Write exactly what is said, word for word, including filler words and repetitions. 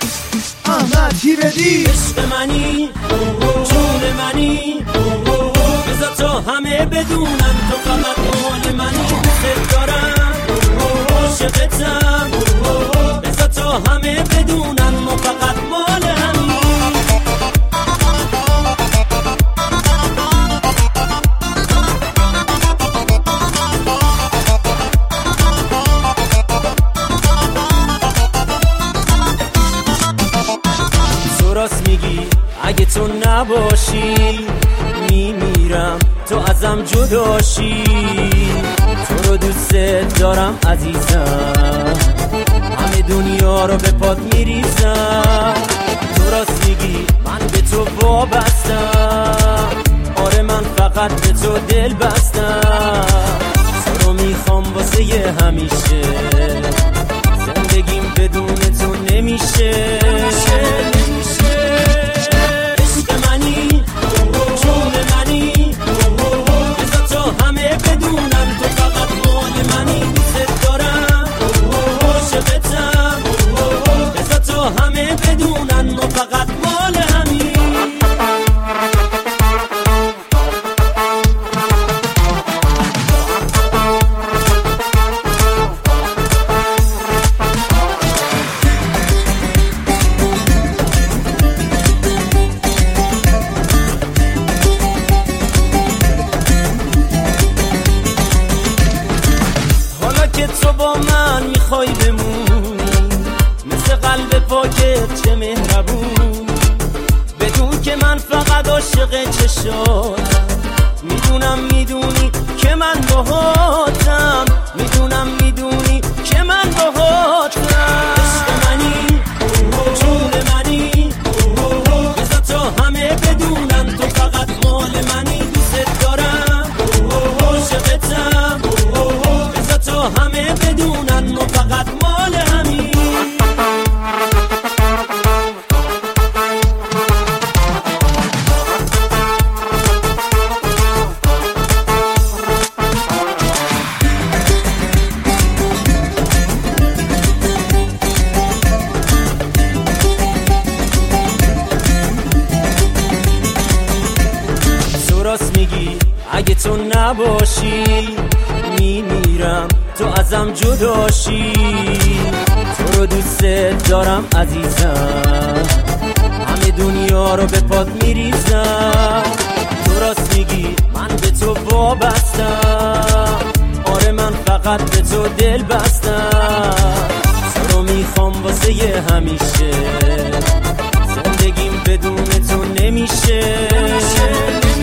احمد هیردی. عشق منی جون منی بذار تا همه بدونن تو فقط مال منی. دوست دارم عاشقتم بذار تا همه بدونن ما فقط مال همین. راست میگی اگه تو نباشی میمیرم تو ازم جداشی. تو رو دوست دارم عزیزم همه دنیا رو به پات میریزم. تو راست میگی من به تو وابستم آره من فقط به تو دل بستم. تو رو میخوام واسه یه همیشه زندگیم بدون تو نمیشه. همه بدونن ما فقط مال همین. حالا که تو با من میخوای بمونی مثل قلب پاکت چه مهربون. بدون که من فقط عاشق چشاتم میدونم میدونی که من باهاتم. میدونم میدونی که من باهاتم. عشق منی جون منی بذار تا همه بدونن تو فقط مال منی. دوست دارم عاشقتم بذار تا همه بدونن ما فقط مال همین. راست میگی اگه تو نباشی میمیرم تو ازم جداشی. تو رو دوست دارم عزیزم همه دنیا رو به پات میریزم. تو راست میگی من به تو وابستم آره من فقط به تو دل بستم. تو رو میخوام واسه یه همیشه زندگیم بدون تو نمیشه.